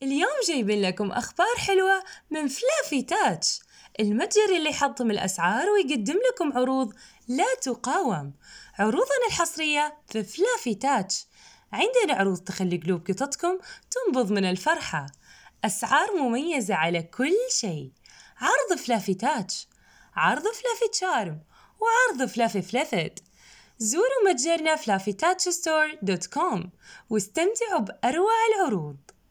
اليوم جايبين لكم أخبار حلوة من فلافي تاتش، المتجر اللي يحطم الأسعار ويقدم لكم عروض لا تقاوم. عروضنا الحصرية في فلافي تاتش، عندنا عروض تخلي قلوب قططكم تنبض من الفرحة، أسعار مميزة على كل شيء. عرض فلافي تاتش، عرض فلافي تشارم، وعرض فلافي فلافت. زوروا متجرنا fluffytouchstore.com واستمتعوا بأروع العروض.